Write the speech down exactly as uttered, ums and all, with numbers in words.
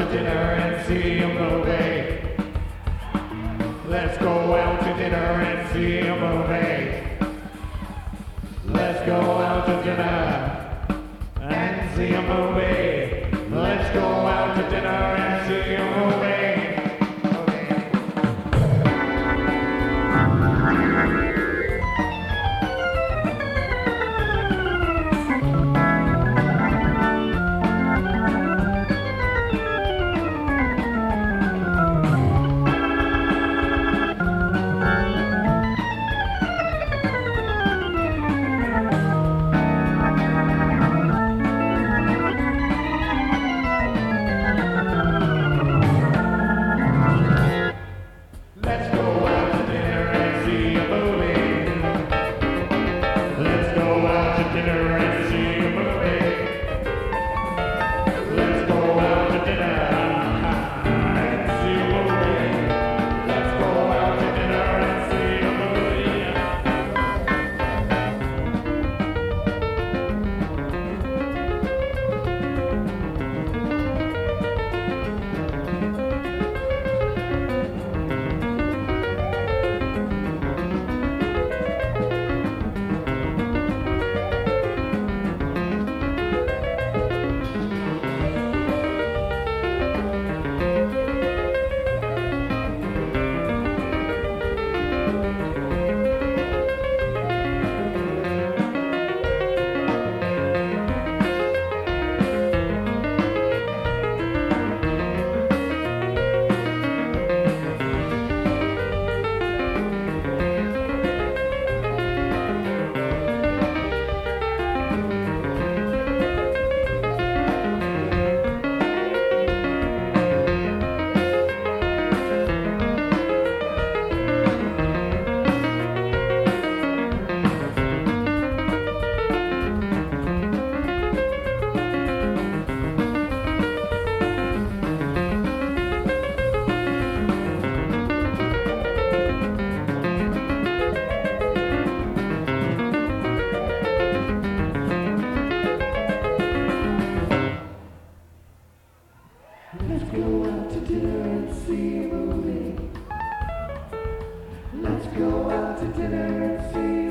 to dinner and see a movie. Let's go out to dinner and see a movie. Let's go out to dinner and see a movie. Let's go out to dinner and see a movie. Let's go out to dinner and see a movie. Let's go out to dinner and see a movie.